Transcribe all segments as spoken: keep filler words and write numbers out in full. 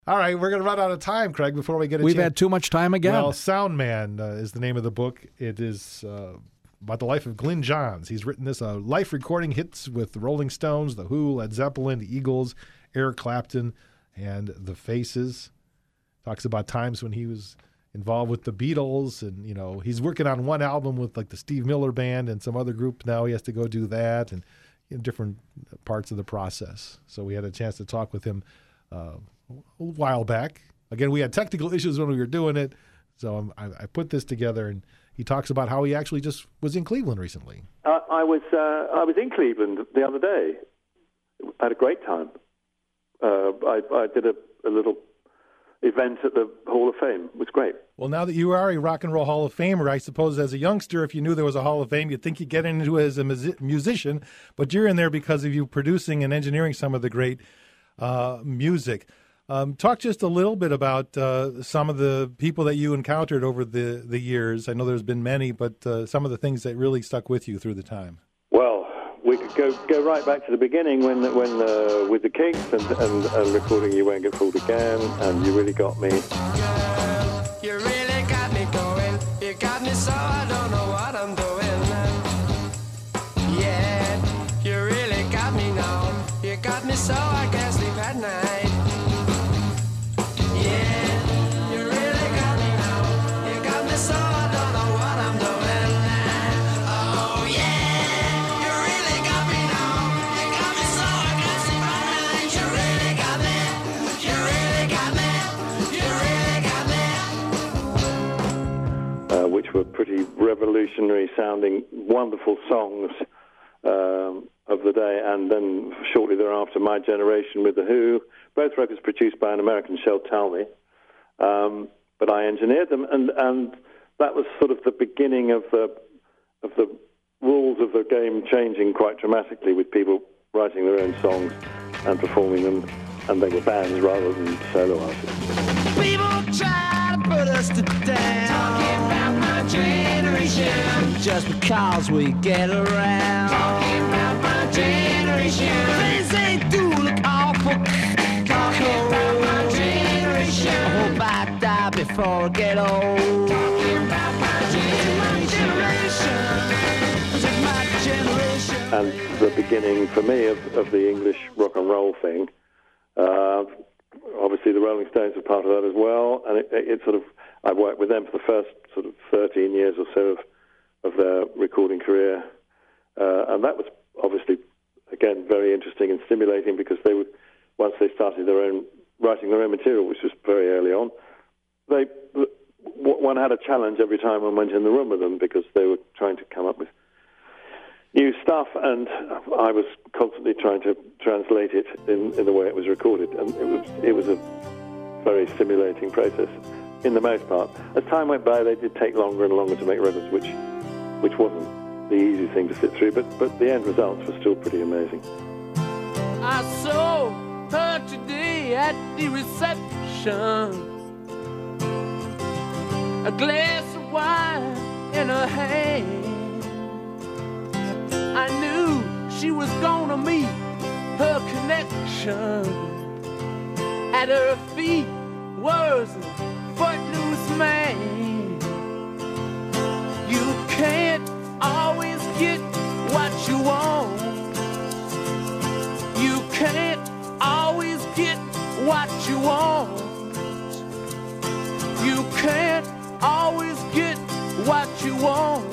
All right, we're going to run out of time, Craig, before we get a We've chance. had too much time again. Well, Sound Man uh, is the name of the book. It is uh, about the life of Glyn Johns. He's written this, uh, life recording hits with the Rolling Stones, The Who, Led Zeppelin, the Eagles, Eric Clapton, and the Faces. Talks about times when he was involved with the Beatles, and, you know, he's working on one album with, like, the Steve Miller Band and some other group. Now he has to go do that, and you know, different parts of the process. So we had a chance to talk with him uh, a while back. Again, we had technical issues when we were doing it, so um, I, I put this together, and he talks about how he actually just was in Cleveland recently. Uh, I was uh, I was in Cleveland the other day. I had a great time. Uh, I, I did a, a little event at the Hall of Fame. It was great. Well, now that you are a Rock and Roll Hall of Famer, I suppose as a youngster, if you knew there was a Hall of Fame, you'd think you'd get into it as a mus- musician, but you're in there because of you producing and engineering some of the great uh, music. Um, talk just a little bit about uh, some of the people that you encountered over the, the years. I know there's been many, but uh, some of the things that really stuck with you through the time. Well, we could go go right back to the beginning when when uh, with the Kinks and, and, and recording You Won't Get Fooled Again and You Really Got Me. Girl, you really got me going. You got me so I don't know what I'm doing. Yeah, you really got me now. You got me so I can't sleep at night. Which were pretty revolutionary-sounding, wonderful songs um, of the day, and then shortly thereafter, My Generation with The Who, both records produced by an American, Shel Talmy, um, but I engineered them, and, and that was sort of the beginning of the of the rules of the game changing quite dramatically, with people writing their own songs and performing them, and they were bands rather than solo artists. People try to put us to down, talking about my generation, just because we get around, talking about my generation, things they do look awful, talking about my generation, I hope I die before I get old, talking about my generation, just my generation. And the beginning for me of, of the English rock and roll thing. Uh, obviously, the Rolling Stones were part of that as well, and it, it, it sort of I worked with them for the first sort of thirteen years or so of, of their recording career, uh, and that was obviously again very interesting and stimulating because they would once they started their own writing their own material, which was very early on. They one had a challenge every time one went in the room with them because they were trying to come up with new stuff, and I was constantly trying to translate it in, in the way it was recorded, and it was it was a very stimulating process, in the most part. As time went by, they did take longer and longer to make records, which which wasn't the easy thing to sit through, but, but the end results were still pretty amazing. I saw her today at the reception, a glass of wine in her hand. I knew she was gonna meet her connection. At her feet was a footloose man. You can't always get what you want. You can't always get what you want. You can't always get what you want.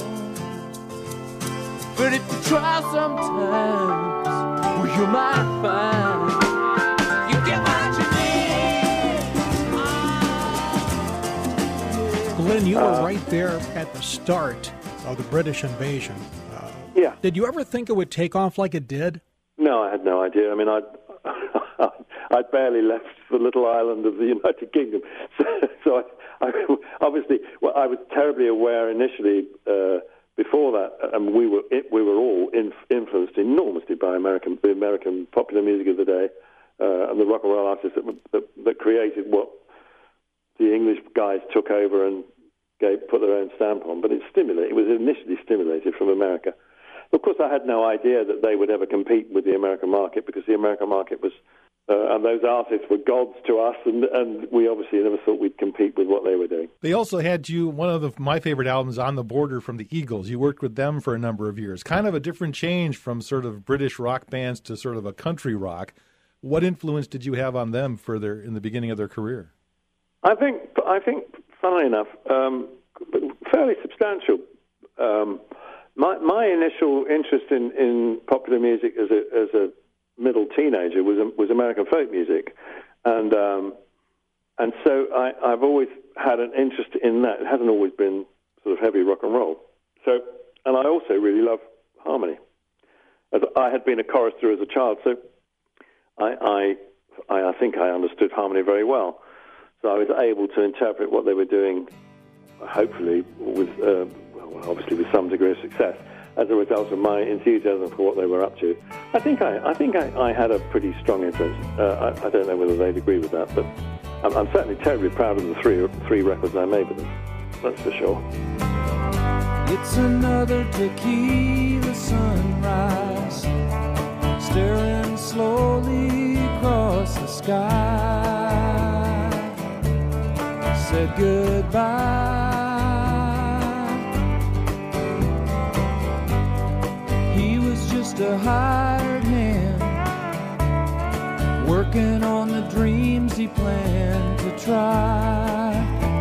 But if you try sometimes, well, you might find you get what you need. Glyn, you were Uh, right there at the start of the British invasion. Uh, Yeah. Did you ever think it would take off like it did? No, I had no idea. I mean, I'd, I'd barely left the little island of the United Kingdom. So, so I, I, obviously, well, I was terribly aware initially uh, before that, and we were it, we were all inf- influenced enormously by American the American popular music of the day uh, and the rock and roll artists that, that, that created what the English guys took over and gave, put their own stamp on. But it stimulated. It was initially stimulated from America. Of course, I had no idea that they would ever compete with the American market because the American market was Uh, and those artists were gods to us, and, and we obviously never thought we'd compete with what they were doing. They also had you, one of the, my favorite albums, On the Border from the Eagles. You worked with them for a number of years. Kind of a different change from sort of British rock bands to sort of a country rock. What influence did you have on them for their, in the beginning of their career? I think, I think, funnily enough, um, fairly substantial. Um, my, my initial interest in, in popular music as a, as a middle teenager was was American folk music, and um, and so I, I've always had an interest in that. It hasn't always been sort of heavy rock and roll. So, and I also really love harmony. As I had been a chorister as a child, so I I I think I understood harmony very well. So I was able to interpret what they were doing, hopefully with uh, well, obviously with some degree of success, as a result of my enthusiasm for what they were up to. I think I, I think I, I had a pretty strong influence. Uh, I, I don't know whether they'd agree with that, but I'm, I'm certainly terribly proud of the three three records I made with them. That's for sure. It's another tequila sunrise, staring slowly across the sky. Said goodbye. A hired hand, working on the dreams he planned to try.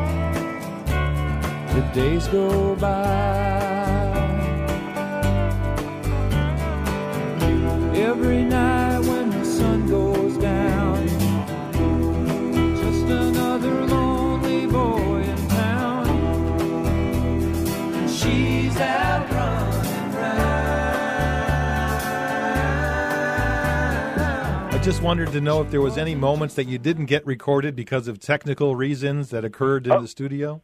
The days go by. Every night when the sun goes down, just another lonely boy in town, and she's out running round. I just wanted to know if there was any moments that you didn't get recorded because of technical reasons that occurred in oh. the studio?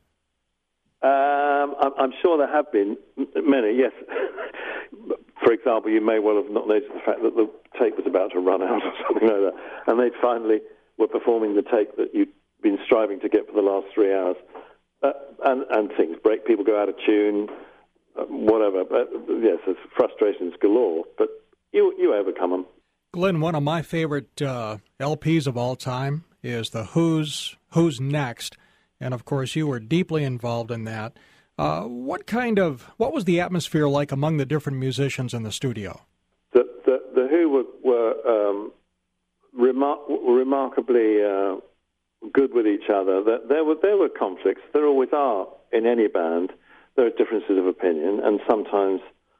Um, I'm, I'm sure there have been many, yes. For example, you may well have not noticed the fact that the tape was about to run out or something like that, and they finally were performing the take that you'd been striving to get for the last three hours. Uh, and, and things break, people go out of tune, uh, whatever. But yes, there's frustrations galore, but you, you overcome them. Glenn, one of my favorite uh, L Ps of all time is the Who's Who's Next, and of course you were deeply involved in that. Uh, what kind of what was the atmosphere like among the different musicians in the studio? The the, the Who were, were um, remar- remarkably uh, good with each other. There were there were conflicts. There always are in any band. There are differences of opinion, and sometimes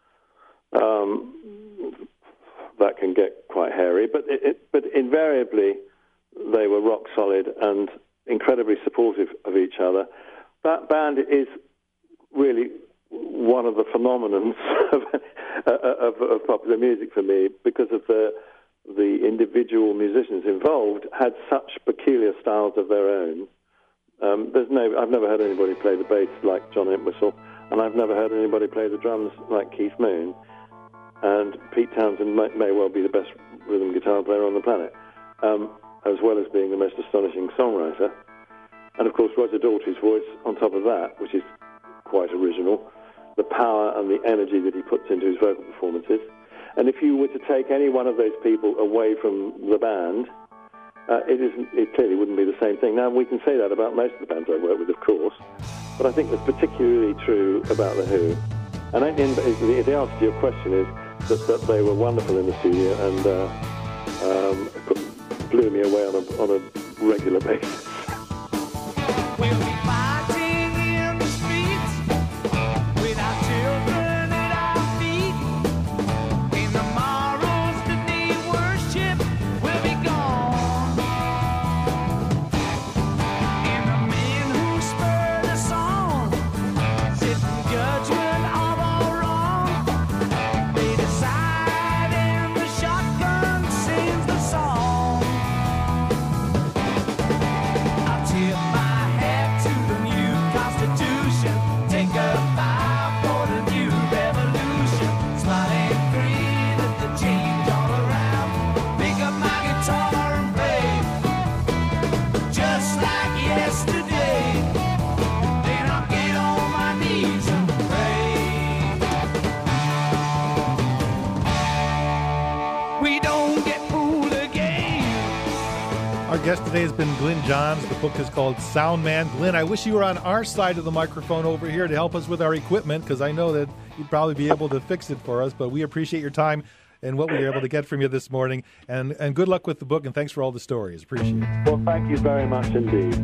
um, that can get quite hairy, but it, it, but invariably they were rock solid and incredibly supportive of each other. That band is really one of the phenomenons of, of, of popular music for me, because of the the individual musicians involved had such peculiar styles of their own. Um, there's no, I've never heard anybody play the bass like John Entwistle, and I've never heard anybody play the drums like Keith Moon. And Pete Townsend may, may well be the best rhythm guitar player on the planet, um, as well as being the most astonishing songwriter. And of course, Roger Daltrey's voice on top of that, which is quite original, the power and the energy that he puts into his vocal performances. And if you were to take any one of those people away from the band, uh, it, isn't, it clearly wouldn't be the same thing. Now, we can say that about most of the bands I work with, of course, but I think that's particularly true about The Who. And in, the, the answer to your question is that, that they were wonderful in the studio and uh, um, blew me away on a, on a regular basis. We'll be fighting in the streets with our children at our feet. In the morrows that need worship will be gone. And the men who spurred us on, sitting judgment of all wrong, they decide and the shotgun sings the song. guest today has been Glyn Johns. The book is called Sound Man. Glyn, I wish you were on our side of the microphone over here to help us with our equipment, because I know that you'd probably be able to fix it for us, but we appreciate your time and what we were able to get from you this morning. And, and good luck with the book, and thanks for all the stories. Appreciate it. Well, thank you very much indeed.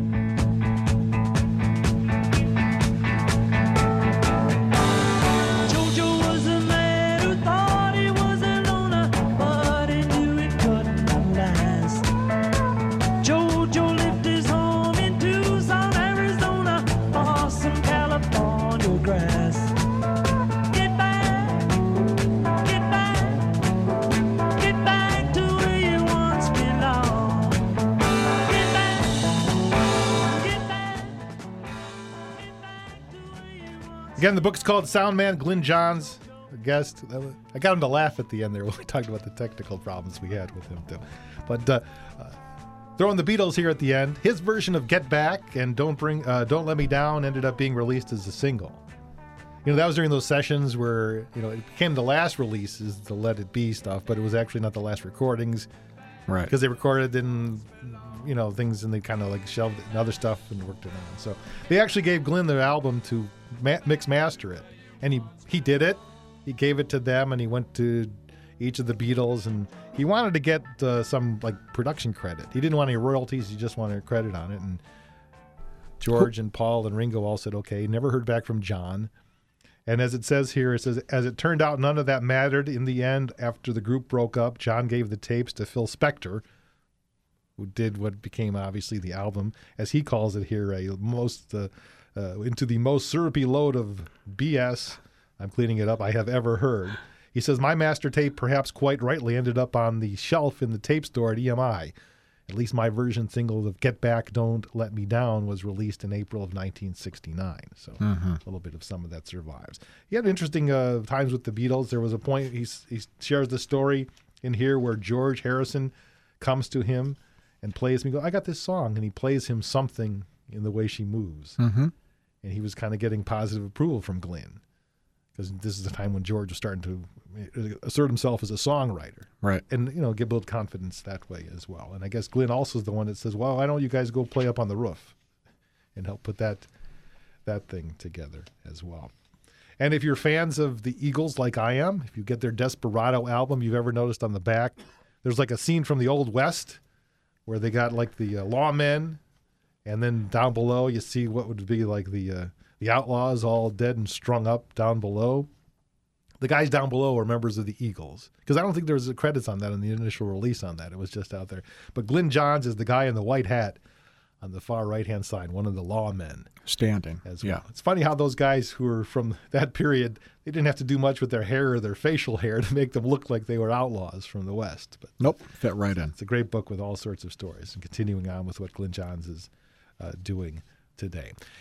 Again, the book's called Sound Man. Glyn Johns, the guest. I got him to laugh at the end there when we talked about the technical problems we had with him, too. But uh, uh, throwing the Beatles here at the end. His version of Get Back and Don't Bring, uh, Don't Let Me Down ended up being released as a single. You know, that was during those sessions where, you know, it became the last releases, the Let It Be stuff, but it was actually not the last recordings. Right. Because they recorded in, you know, things and they kind of like shelved it and other stuff and worked it on. So they actually gave Glyn the album to ma- mix master it. And he, he did it. He gave it to them and he went to each of the Beatles and he wanted to get uh, some like production credit. He didn't want any royalties. He just wanted credit on it. And George and Paul and Ringo all said, okay. Never heard back from John. And as it says here, it says, as it turned out, none of that mattered. In the end, after the group broke up, John gave the tapes to Phil Spector, who did what became obviously the album, as he calls it here, a most uh, uh, into the most syrupy load of B S, I'm cleaning it up, I have ever heard. He says, my master tape, perhaps quite rightly, ended up on the shelf in the tape store at E M I. At least my version single of Get Back, Don't Let Me Down was released in April of nineteen sixty-nine. So mm-hmm. a little bit of some of that survives. He had interesting uh, times with the Beatles. There was a point, he, he shares the story in here where George Harrison comes to him and plays me, go, I got this song. And he plays him Something in the Way She Moves. Mm-hmm. And he was kind of getting positive approval from Glyn. Because this is the time when George was starting to assert himself as a songwriter. Right. And, you know, get build confidence that way as well. And I guess Glyn also is the one that says, well, why don't you guys go play up on the roof and help put that that thing together as well. And if you're fans of the Eagles like I am, if you get their Desperado album, you've ever noticed on the back, there's like a scene from the Old West where they got like the uh, lawmen, and then down below you see what would be like the uh, the outlaws all dead and strung up down below. The guys down below are members of the Eagles, because I don't think there was credits on that in the initial release on that. It was just out there. But Glyn Johns is the guy in the white hat on the far right-hand side, one of the lawmen. Standing. As well. Yeah. It's funny how those guys who were from that period, they didn't have to do much with their hair or their facial hair to make them look like they were outlaws from the West. But nope, fit right in. It's a great book with all sorts of stories, and continuing on with what Glyn Johns is uh, doing today.